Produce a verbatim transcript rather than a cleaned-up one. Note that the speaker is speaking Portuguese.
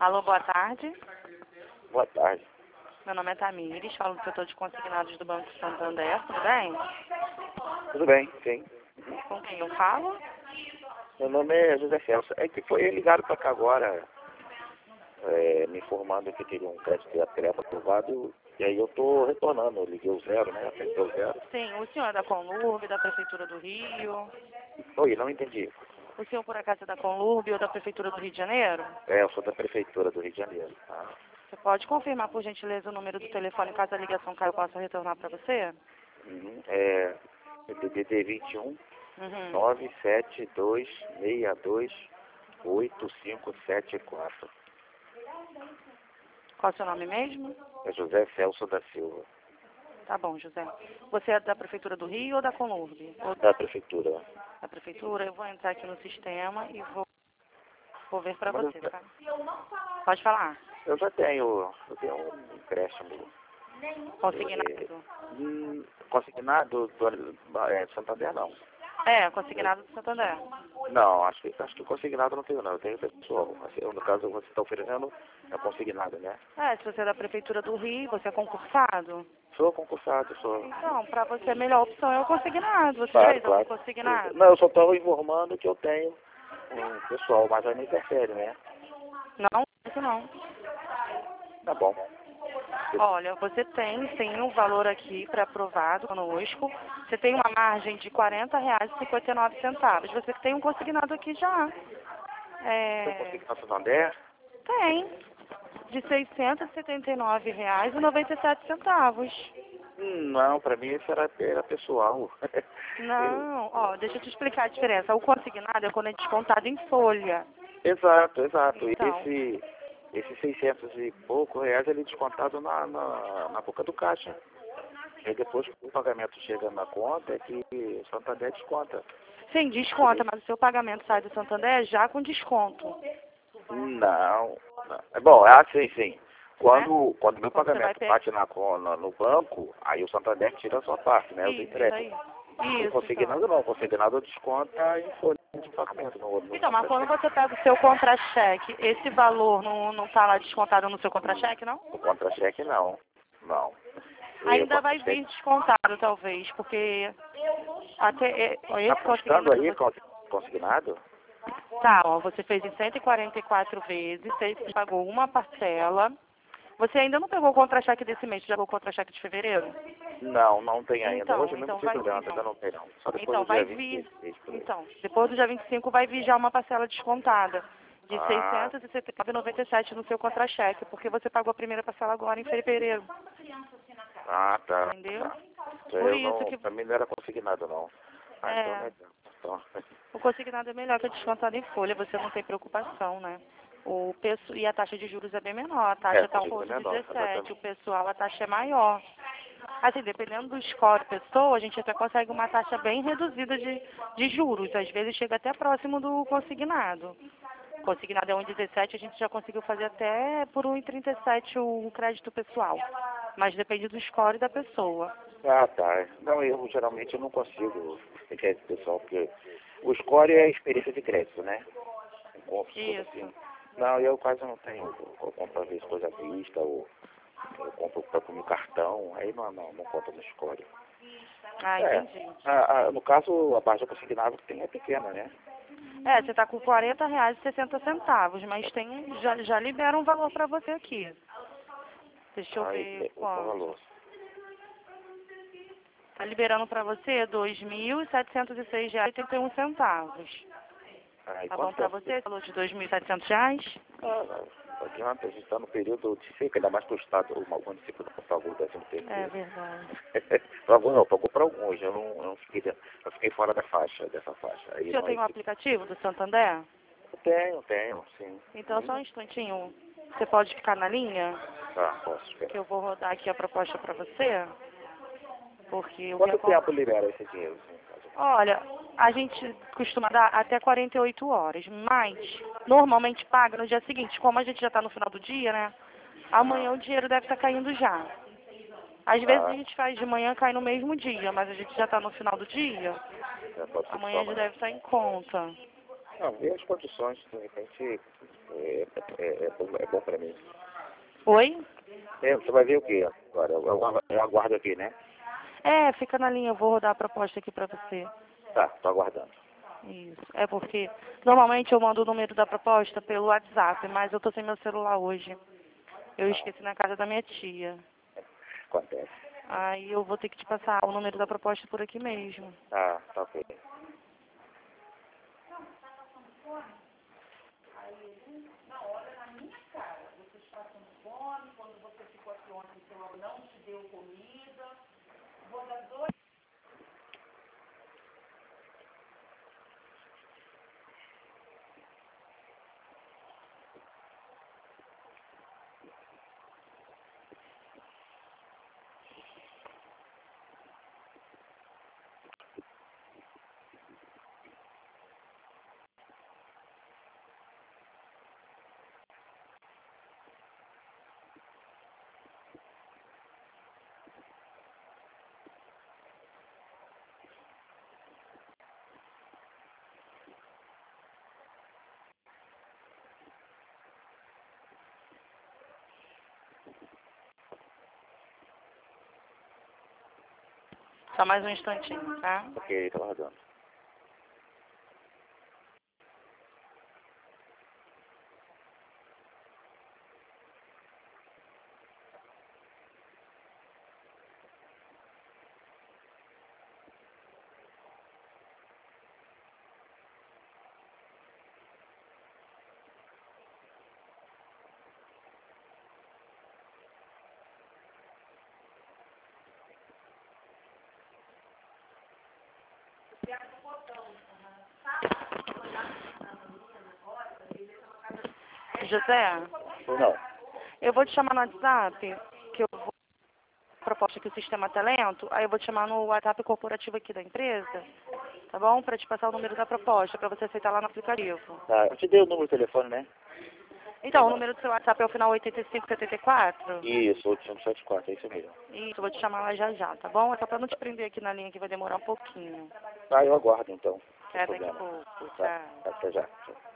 Alô, boa tarde. Boa tarde. Meu nome é Tamires, falo do setor de consignados do Banco Santander, tudo bem? Tudo bem, sim. Com quem eu falo? Meu nome é José Celso. É que foi ligado para cá agora, é, me informando que teria um crédito de atleta aprovado, e aí eu estou retornando, eu liguei o zero, né? Apertei o zero. Sim, o senhor é da Conlurb, da Prefeitura do Rio. Oi, não entendi. O senhor, por acaso, é da Conlurb ou da Prefeitura do Rio de Janeiro? É, eu sou da Prefeitura do Rio de Janeiro. Ah, Você pode confirmar, por gentileza, o número do telefone, caso a ligação caia, eu possa retornar para você? uhum. É D D D vinte e um, Uhum. nove sete dois seis dois oito cinco sete quatro. Qual é o seu nome mesmo? É José Celso da Silva, Tá bom, José. Você é da Prefeitura do Rio ou da Conlurb? Ou da Prefeitura. da Prefeitura? Eu vou entrar aqui no sistema e vou, vou ver para Mas você, eu, tá? Pode falar. eu já tenho, eu tenho um empréstimo. Consignado? Hum, consignado do, do é, Santander, não. É, consignado do Santander. Não, acho que, acho que consignado não tenho, não. Eu tenho pessoal. Assim, no caso, você está oferecendo é consignado, né? É, se você é da Prefeitura do Rio, você é concursado. Sou concursado, sou. Então, para você a melhor opção é o consignado. Você Claro, fez algum claro. consignado? Não, eu só estou informando que eu tenho um pessoal, mas aí não interfere, né? Não, isso não. Tá bom. Olha, você tem, tem um valor aqui pré-aprovado conosco. Você tem uma margem de quarenta reais e cinquenta e nove centavos. Você tem um consignado aqui já. Tem É, consignado Santander? tem. De seiscentos e setenta e nove reais e noventa e sete centavos. Hum, não, para mim isso era, era pessoal. Eu- Não, ó, deixa eu te explicar a diferença. O consignado é quando é descontado em folha. Exato, exato. E Então, esse, esses seiscentos e pouco reais ele é descontado na, na, na boca do caixa. E depois que o pagamento chega na conta é que o Santander desconta. sim, desconta, mas o seu pagamento sai do Santander já com desconto. Não, não. É bom, é assim, sim. Quando, quando meu Quando você vai pagamento pegar. bate na, con- na, no banco, aí o Santander tira a sua parte, né? Os Isso, isso empréstimos. aí. O Isso, consignado então. não, o consignado desconta em folha de pagamento. No, no Então, mas quando contra-cheque. você pega o seu contra-cheque, esse valor não, não tá lá descontado no seu contra-cheque, não? O contra-cheque não, não. E o Ainda vai contra-cheque vir descontado, talvez, porque até é, está esse custando consignado aí você... cons- consignado? Tá, ó, você fez em cento e quarenta e quatro vezes, você pagou uma parcela. Você ainda não pegou o contra-cheque desse mês, já pegou o contra-cheque de fevereiro? Não, não tem ainda. Então, Hoje mesmo então eu fiz vai o vir, levanta, ainda então. não tem não. Só depois Então, do vai dia vinte vir. e seis por aí. Então, depois do dia vinte e cinco vai vir já uma parcela descontada de Ah, seiscentos e setenta e nove reais e noventa e sete centavos no seu contra-cheque, porque você pagou a primeira parcela agora em fevereiro, ah, tá, entendeu? tá. Por Eu isso não, que pra mim não era consignado não. Ah, então é, legal. Então, o consignado é melhor que o descontado em folha, você não tem preocupação, né? O peço, e a taxa de juros é bem menor, a taxa é, está um consigo pouco menor, dezessete, o exatamente. pessoal a taxa é maior. Assim, dependendo do score pessoa, a gente até consegue uma taxa bem reduzida de, de juros, às vezes chega até próximo do consignado. Consignado é um vírgula dezessete, a gente já conseguiu fazer até por um vírgula trinta e sete o crédito pessoal. Mas depende do score da pessoa. Ah, tá. Não, eu geralmente eu não consigo ter crédito pessoal, porque o score é a experiência de crédito, né? Eu compro as coisas Isso. assim. Não, eu quase não tenho. Eu compro às vezes coisa à vista, ou eu compro para no cartão, aí não, não, não conta no score. Ah, É, entendi. a, a, no caso, a baixa consignada que tem é pequena, né? É, você está com quarenta reais e sessenta centavos, mas tem, já, já libera um valor para você aqui. Deixa eu Aí, ver o quanto. valor. Está liberando para você dois mil setecentos e seis reais e oitenta e um centavos. Aí, Tá bom quanto para tempo? você esse valor de dois mil e setecentos reais? Ah, não não adianta, a gente está no período de seca, ainda mais que o Estado, o município não pagou o décimo É terceiro. verdade. Pagou não, pagou para alguns, eu não, eu não fiquei, dentro- eu fiquei fora da faixa, dessa faixa. O Aí senhor tem nós, um aplicativo do Santander? eu tenho, tenho, sim. Então, só um Hum, instantinho. Você pode ficar na linha? tá, posso Que esperar. eu vou rodar aqui a proposta para você. Porque o que Quanto acontece... tempo libera esse dinheiro, assim, caso? Olha, a gente costuma dar até quarenta e oito horas, mas normalmente paga no dia seguinte. Como a gente já está no final do dia, né? Ah, Amanhã o dinheiro deve estar caindo já. Às vezes a tá, gente faz de manhã, cai no mesmo dia, mas a gente já está no final do dia. já pode ser que só Amanhã já amanhã. deve estar em conta. Não, ver as condições, de repente, é, é, é bom, é bom pra mim. Oi? É, você vai ver o quê agora? Eu, eu, eu aguardo aqui, né? É, fica na linha, eu vou rodar a proposta aqui pra você. Tá, tô aguardando. Isso. É porque normalmente eu mando o número da proposta pelo WhatsApp, mas eu tô sem meu celular hoje. Eu esqueci na casa da minha tia. Acontece. Aí eu vou ter que te passar o número da proposta por aqui mesmo. Ah, tá ok. Só mais um instantinho, tá? Ok, tô aguardando. José, Ou não? eu vou te chamar no WhatsApp, que eu vou proposta que o sistema tá lento, aí eu vou te chamar no WhatsApp corporativo aqui da empresa, tá bom? Pra te passar o número da proposta, pra você aceitar lá no aplicativo. Tá, eu te dei o número de telefone, né? Então, o número do seu WhatsApp é o final oitenta e cinco setenta e quatro? Isso, oitocentos e setenta e quatro, é isso mesmo. Isso, eu vou te chamar lá já já, tá bom? É só pra não te prender aqui na linha que vai demorar um pouquinho. Tá, eu aguardo então. Sem Até daqui a problema. pouco, Tá, tchau. até já. Tchau.